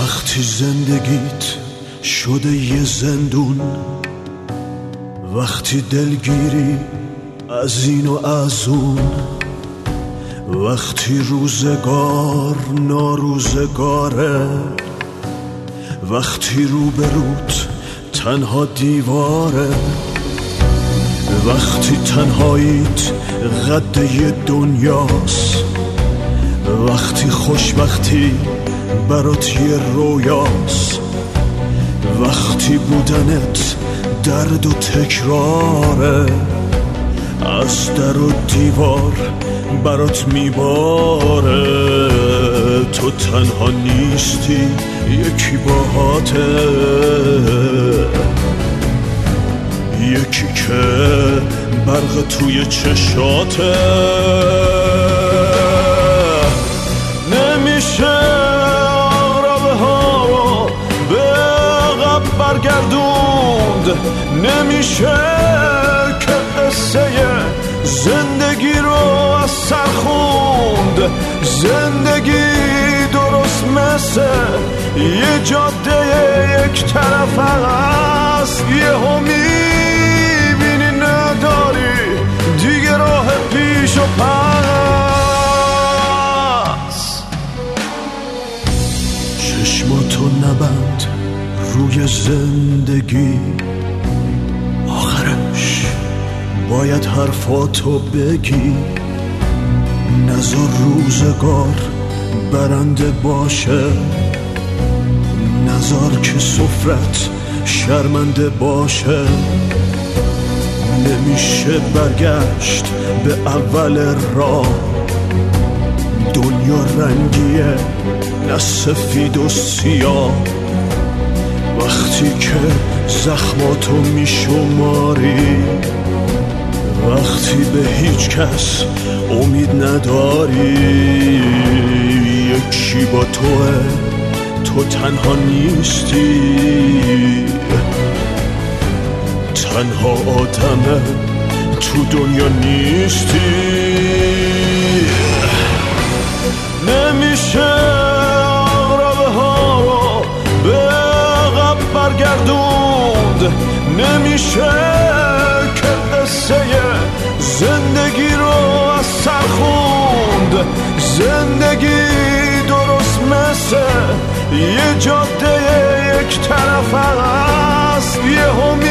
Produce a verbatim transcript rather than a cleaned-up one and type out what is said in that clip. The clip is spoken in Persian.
وقتی زندگیت شده یه زندون، وقتی دلگیری از این و از اون، وقتی روزگار ناروزگاره، وقتی روبروت تنها دیواره، وقتی تنهاییت قد یه دنیاست، وقتی خوشبختی برات یه رویاست، وقتی بودنت درد و تکراره، از در و دیوار برات میباره، تو تنها نیستی یکی باهاته، یکی که برق توی چشاته. نمیشه آقربه ها رو به عقب برگردوند، نمیشه که قصه زندگی رو از سر خوند. زندگی درست مثل یه جاده یک طرف است، یه هم میبینی نداری دیگه راه پیش و پس. چشماتو نبند روی زندگی، آخرش باید حرفاتو بگی. نذار روزگار برنده باشه، نذار که سفرت شرمنده باشه. نمیشه برگشت به اول راه، دنیا رنگیه نه سفید و سیاه. وقتی که زخماتو میشماری، وقتی به هیچ کس امید نداری، یکی با توه، تو تنها نیستی، تنها آدمه تو دنیا نیستی. نمیشه آقربه ها رو به عقب برگردوند، نمیشه که قصه زندگی رو از سر خوند. زندگی درست مثل یه جاده یک طرف است، یه هم